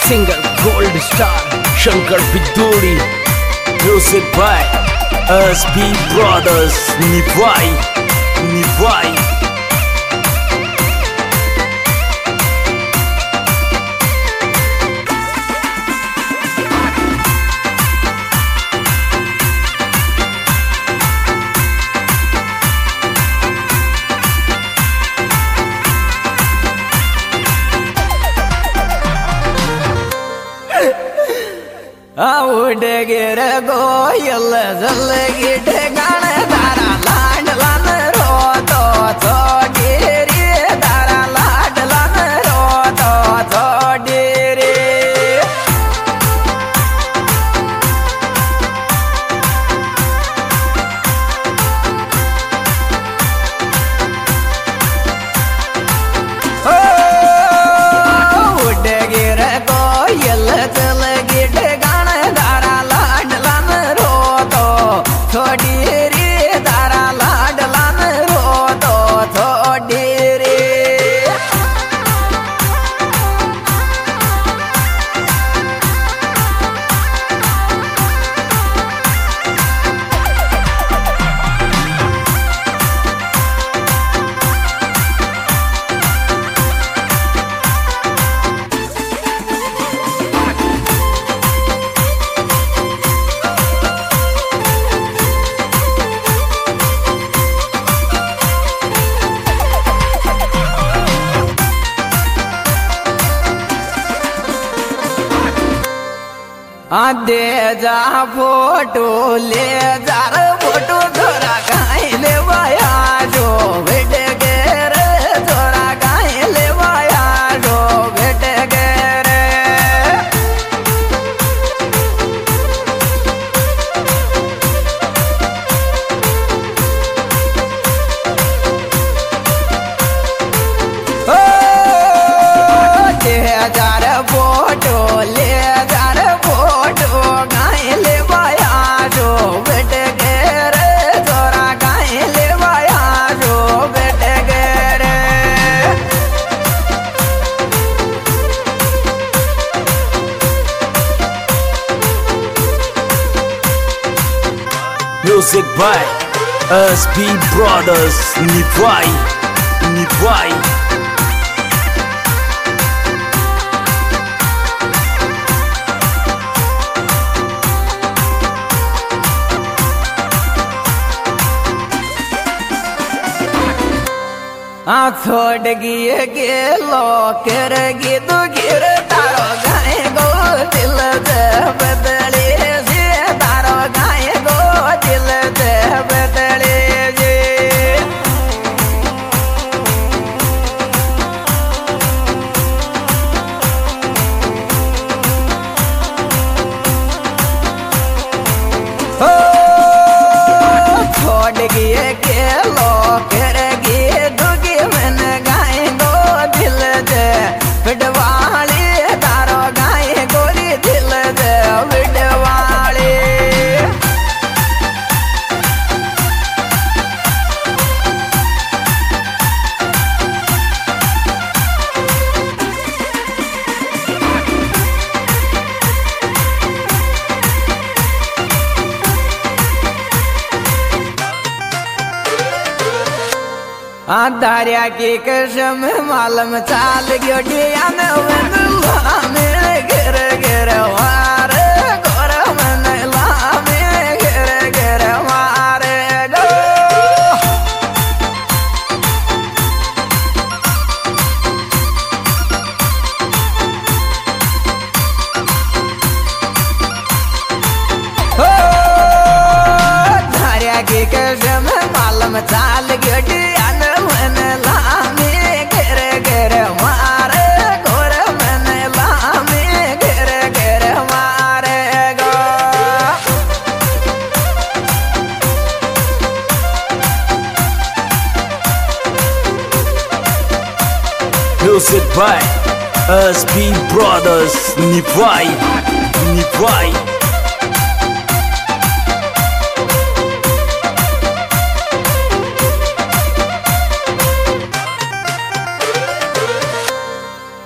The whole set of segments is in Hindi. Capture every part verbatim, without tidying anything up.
singer Gold Star Shankar Biduri. Music by S B Brothers. Nivai, Nivai. उड़ गिर गोयल जल गिट गण तारा लाड लन रो तो तो गिरी तारा लाड लन रो तो तो गिरी उड़ गिर गोयल जल गिट थोड़ी रे तारा लाडलान रो तो थोड़ी रे आदे जा फोटो ले जा फोटो थोड़ा गाय ले वाया जो बेट गेर थोड़ा गाय ले वाया जो बेट गेर ओ दे हजार फोटो ले हजार फोटो गाय ले वाया जो बेट गेर थोड़ा गाय ले वाया जो बेट गेर Music by S B Brothers. Nivai, Nivai. आ छोड़ गिए गेलो कर गी तू गिर तारो गाय गो दिल दे बदले जे तारो गाय गो दिल दे बदले जे ओ छोड़ गिए गेलो कर गी बिडवाली तारो गाय गोरी दिल दे बिडवाली आधारिया की कसम मालम चाल गयो डियान वंदला में गिर गिर वार गोर मन ला में गिर गिर वार गो हो धारिया की कसम मालम चाल गयो डियान Music by S B Brothers. Nivai, Nivai.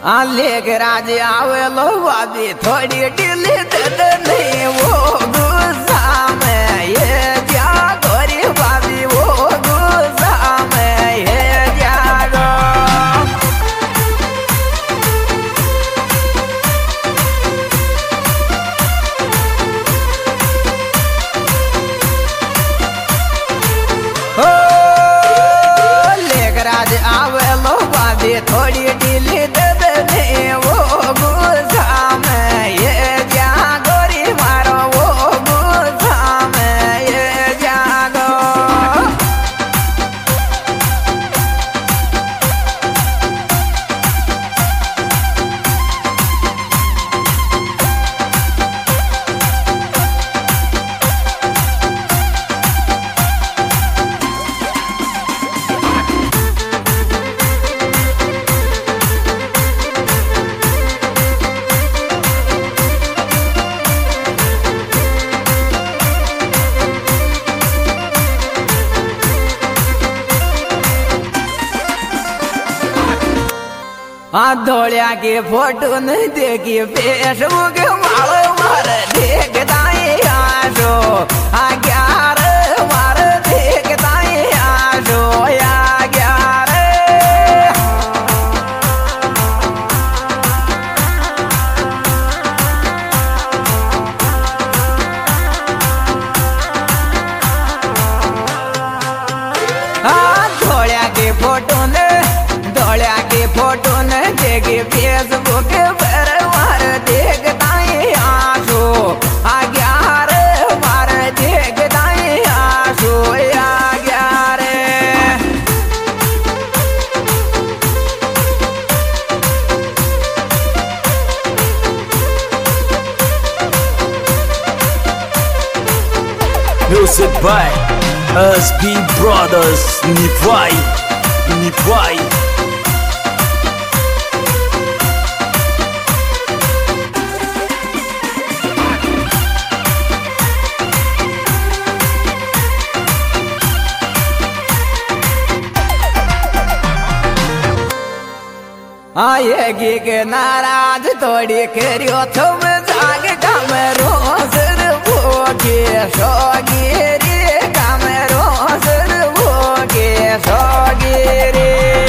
लेके राज आवे लो भाभी थोड़ी ढीली दे दे नहीं वो गुस्सा में ये क्या गोरी भाभी वो गुस्सा में ये जागो ओ लेके राज आवे लो भाभी थोड़ी ढीली दे वो गुस्सा में ये जा गोरी मारो वो गुस्सा में ये जागो हाँ धोलिया की फोटो नहीं देखी फेसबुक मार मार देखता आशो हाँ ग्यार मार देखता आशो या ग्यार हाँ धोलिया की फोटो ने धोलिया की फोटो ने देखी फेसबुक पर मार देखता आशो ग्यार मार देखता आशो या ग्यार Music by S B Brothers. Nipwai, Nipwai. आएगी के नाराज थोड़ी करियो तुम जाग काम रोज भोगे सोगेरी काम रोज भोगे सोगेरी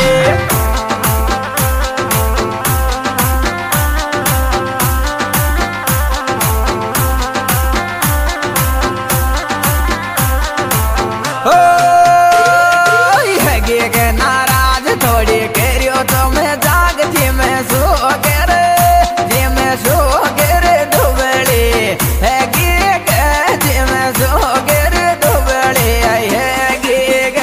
ओ आएगी के नाराज थोड़ी करियो तुम मैं सो कर जी मैं सो कर दुबड़ी है गे जी मैं सो कर दुबड़ी है गे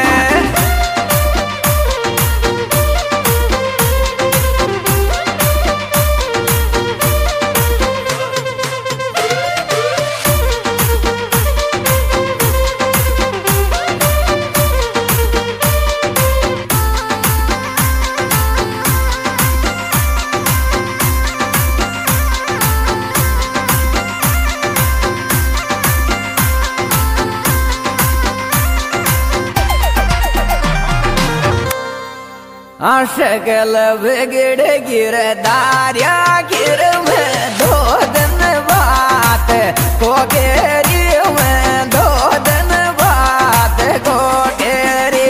शकल बिगड़ गिर दारिया गिर में दो दिन बात को गेरी में दो दिन बात को गेरी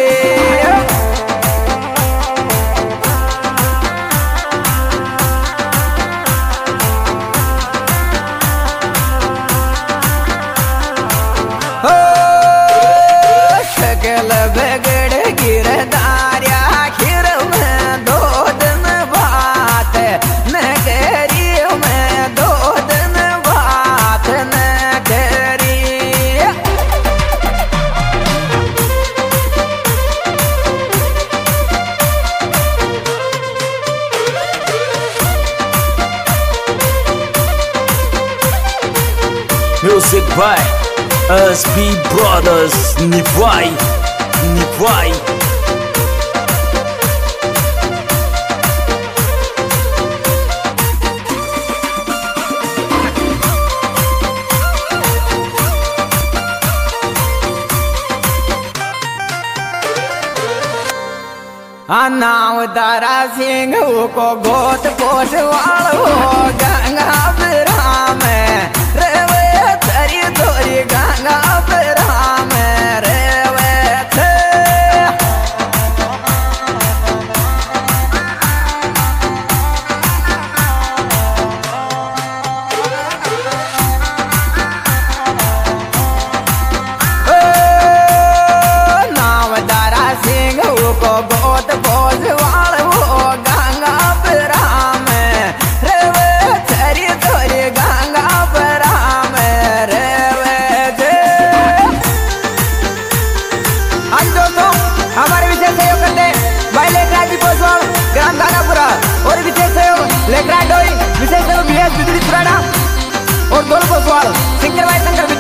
ओ शकल बिगड़ गिर दारिया Music by S B Brothers. Nipwai, Nipwai. नाव दारा सिंह को गोत पोषवाल हो गंगा ब्राम रेवे तरी तोरी गंगा ब्राम रेवे थे नाम दारा सिंह को गोत पोषवाल हो गंगा ब्राम रेवे तरी तोरी गंगा ब्राम रेवे थे। आज दोस्तों हमारे विशेष सहयोग करते भाई लेकरा जी पोसवाल ग्राम दानापुरा और विशेष सहयोग लेकरा डोई विशेष सहयोग बी एस बिजली सुराना और दोल पोसवाल सिंगर भाई शंकर